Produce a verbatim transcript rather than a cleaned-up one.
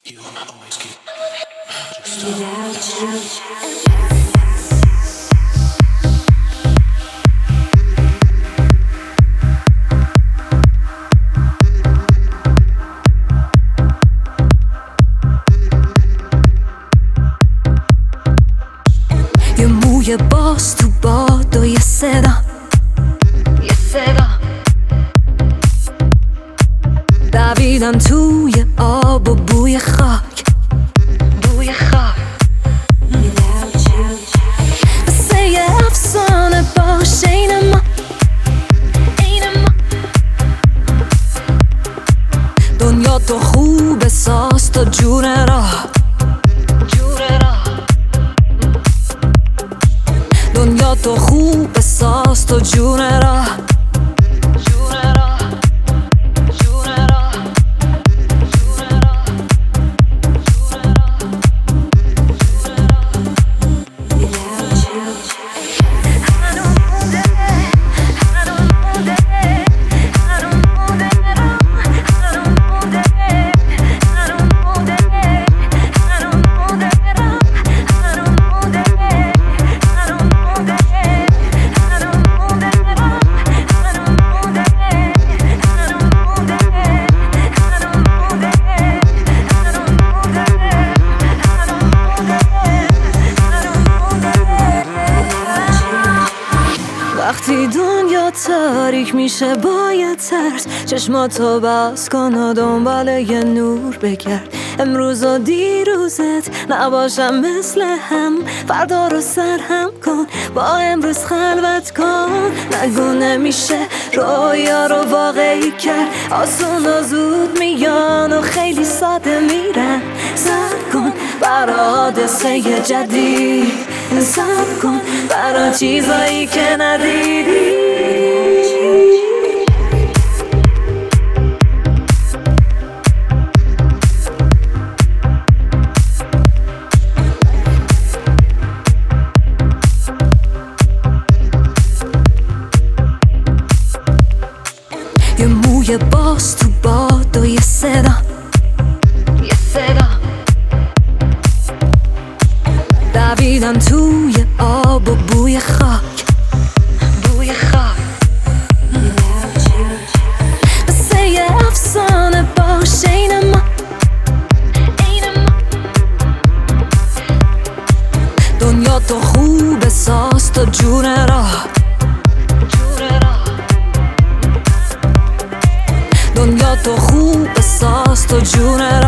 You always keep just یه موی باز تو باد و یه صدا یه صدا دویدم توی آب و بوی خاک بوی خاک مثل یه افسانه باشه این ما این ما دنیا تو خوبه ساز تا جون راه جون راه دنیا تو خوبه ساز تا جون راه جون راه جون راه جون راه وقتی دنیا تاریک میشه با یه ترس چشماتو بس کن و دنبال یه نور بگرد امروز و دیروزت نباشم مثل هم فردا رو سرهم کن با امروز خلوت کن نگو نمیشه رویا رو واقعی کرد آسون و زود میان و خیلی ساده میرن سر کن برا حادثه جدید سب کن برا چیزایی که ندیدی یه موی باز تو باد و یه صدا یه صدا دویدم توی آب و بوی خاک بوی خاک مثل یه افسانه باشه این ما این ما دنیا تو خوبه ساز تا جون راه جون راه دنیا تو خوبه ساز تا جون راه